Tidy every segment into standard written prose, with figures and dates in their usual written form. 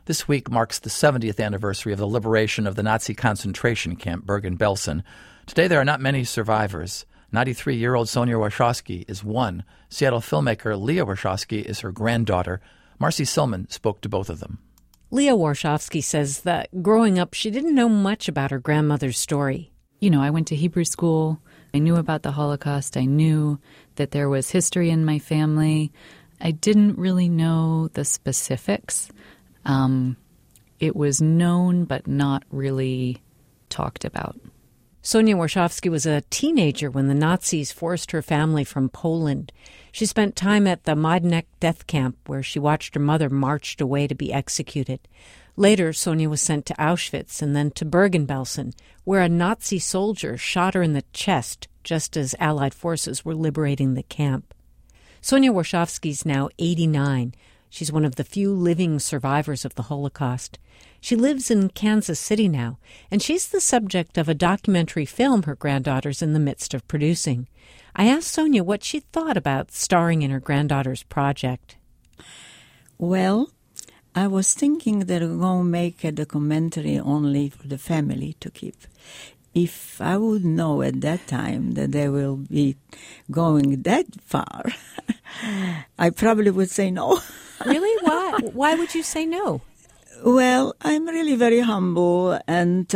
This week marks the 70th anniversary of the liberation of the Nazi concentration camp Bergen-Belsen. Today there are not many survivors. 93-year-old Sonia Warshawski is one. Seattle filmmaker Leah Warshawski is her granddaughter. Marcy Silman spoke to both of them. Leah Warshawski says that growing up, she didn't know much about her grandmother's story. You know, I went to Hebrew school. I knew about the Holocaust. I knew that there was history in my family. I didn't really know the specifics. It was known but not really talked about. Sonia Warshawski was a teenager when the Nazis forced her family from Poland. She spent time at the Majdanek death camp, where she watched her mother marched away to be executed. Later, Sonia was sent to Auschwitz and then to Bergen-Belsen, where a Nazi soldier shot her in the chest just as Allied forces were liberating the camp. Sonia Warshawski's now 89. She's one of the few living survivors of the Holocaust. She lives in Kansas City now, and she's the subject of a documentary film her granddaughter's in the midst of producing. I asked Sonia what she thought about starring in her granddaughter's project. Well, I was thinking that we're going to make a documentary only for the family to keep. If I would know at that time that they will be going that far, I probably would say no. Really? Why? Why would you say no? Well, I'm really very humble, and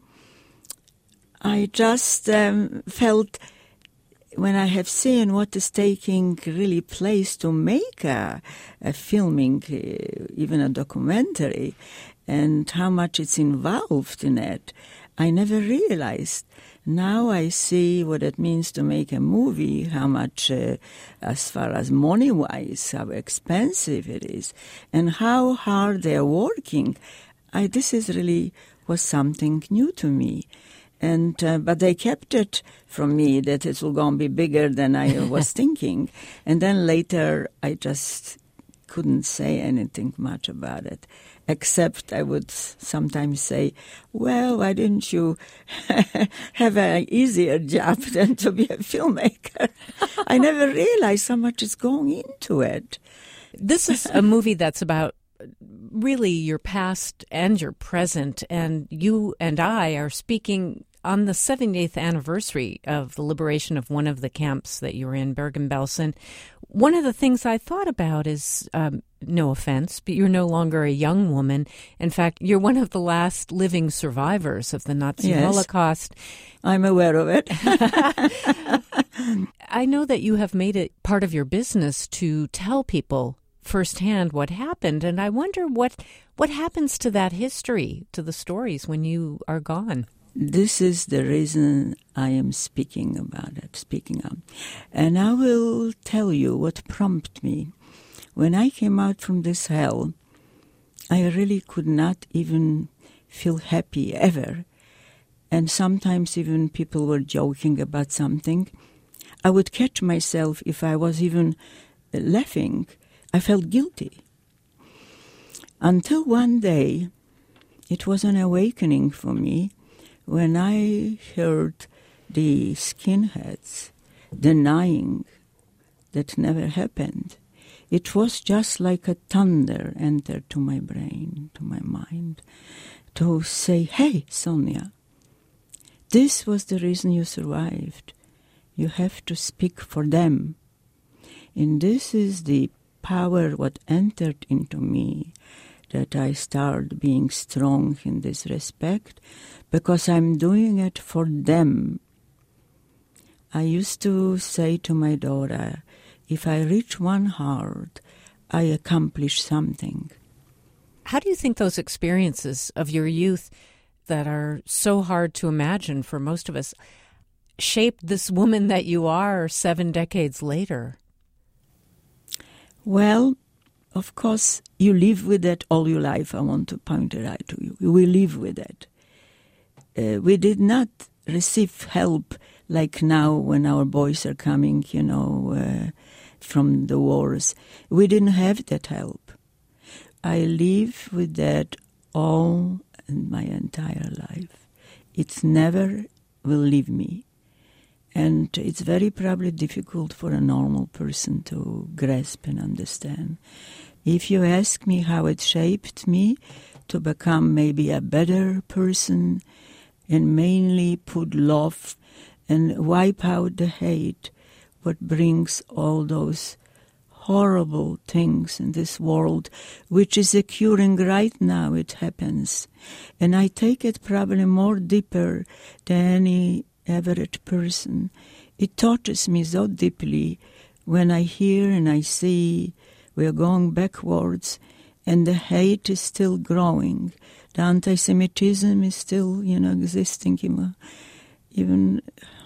I just felt when I have seen what is taking really place to make a filming, even a documentary, and how much it's involved in it, I never realized. Now I see what it means to make a movie, how much, as far as money-wise, how expensive it is, and how hard they're working. This is really was something new to me. And but they kept it from me that it will going to be bigger than I was thinking. And then later I just couldn't say anything much about it, except I would sometimes say, well, why didn't you have an easier job than to be a filmmaker? I never realized how much is going into it. This is a movie that's about really your past and your present, and you and I are speaking on the 78th anniversary of the liberation of one of the camps that you were in, Bergen-Belsen. One of the things I thought about is, no offense, but you're no longer a young woman. In fact, you're one of the last living survivors of the Nazi Holocaust. I'm aware of it. I know that you have made it part of your business to tell people firsthand what happened, and I wonder what happens to that history, to the stories when you are gone. This is the reason I am speaking up. And I will tell you what prompted me. When I came out from this hell, I really could not even feel happy ever. And sometimes even people were joking about something. I would catch myself if I was even laughing. I felt guilty. Until one day, it was an awakening for me when I heard the skinheads denying that never happened. It was just like a thunder entered to my brain, to my mind, to say, hey, Sonia, this was the reason you survived. You have to speak for them. And this is the power what entered into me, that I start being strong in this respect, because I'm doing it for them. I used to say to my daughter, if I reach one heart, I accomplish something. How do you think those experiences of your youth that are so hard to imagine for most of us shaped this woman that you are 7 decades later? Well, of course, you live with it all your life. I want to point it out to you. We live with it. We did not receive help like now when our boys are coming, from the wars. We didn't have that help. I live with that all in my entire life. It never will leave me. And it's very probably difficult for a normal person to grasp and understand, If you ask me how it shaped me to become maybe a better person and mainly put love and wipe out the hate, what brings all those horrible things in this world, which is occurring right now, it happens. And I take it probably more deeper than any average person. It touches me so deeply when I hear and I see we're going backwards and the hate is still growing. The anti-Semitism is still, existing even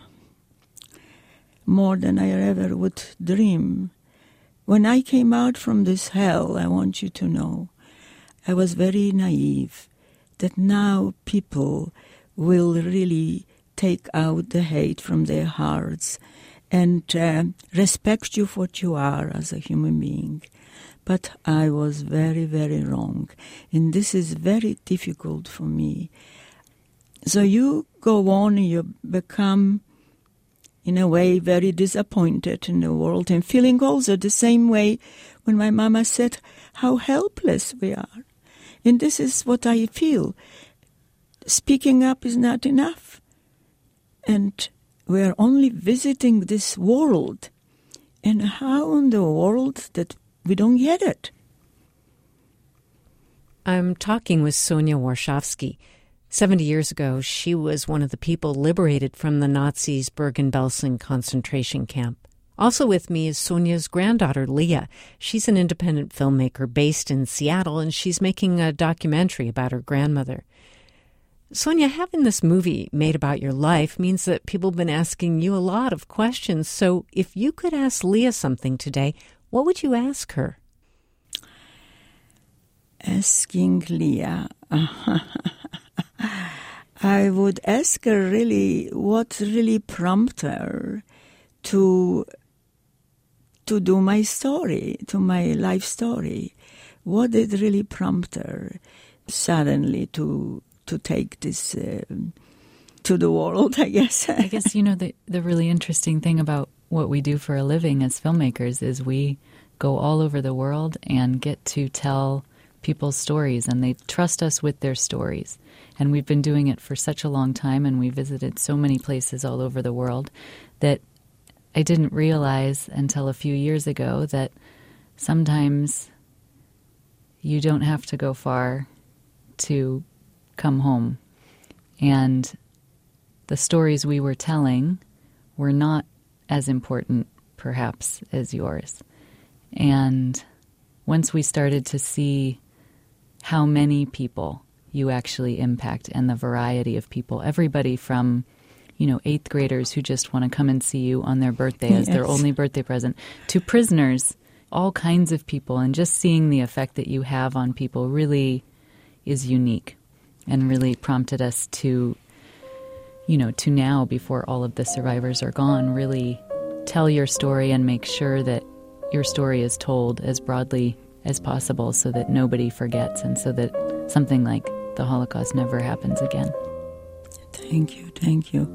more than I ever would dream. When I came out from this hell, I want you to know, I was very naive that now people will really take out the hate from their hearts and respect you for what you are as a human being. But I was very, very wrong. And this is very difficult for me. So you go on and you become, in a way, very disappointed in the world and feeling also the same way when my mama said how helpless we are. And this is what I feel. Speaking up is not enough. And we're only visiting this world. And how in the world that we don't get it? I'm talking with Sonia Warshawski. 70 years ago, she was one of the people liberated from the Nazis' Bergen-Belsen concentration camp. Also with me is Sonia's granddaughter, Leah. She's an independent filmmaker based in Seattle, and she's making a documentary about her grandmother. Sonia, having this movie made about your life means that people have been asking you a lot of questions. So if you could ask Leah something today, what would you ask her? Asking Leah... I would ask her really what really prompted her to do my story, to my life story. What did really prompt her suddenly to take this to the world, I guess. I guess, the really interesting thing about what we do for a living as filmmakers is we go all over the world and get to tell people's stories, and they trust us with their stories. And we've been doing it for such a long time, and we visited so many places all over the world that I didn't realize until a few years ago that sometimes you don't have to go far to come home. And the stories we were telling were not as important, perhaps, as yours. And once we started to see how many people you actually impact and the variety of people, everybody from, 8th graders who just want to come and see you on their birthday as their only birthday present, to prisoners, all kinds of people, and just seeing the effect that you have on people really is unique and really prompted us to, to now, before all of the survivors are gone, really tell your story and make sure that your story is told as broadly as possible so that nobody forgets and so that something like the Holocaust never happens again. Thank you, thank you.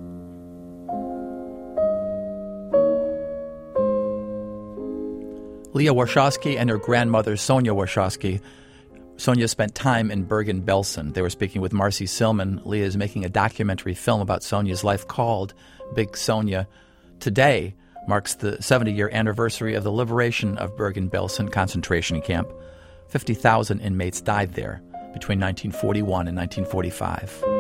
Leah Warshawski and her grandmother, Sonia Warshawski. Sonia spent time in Bergen-Belsen. They were speaking with Marcy Silman. Leah is making a documentary film about Sonia's life called Big Sonia. Today marks the 70-year anniversary of the liberation of Bergen-Belsen concentration camp. 50,000 inmates died there between 1941 and 1945.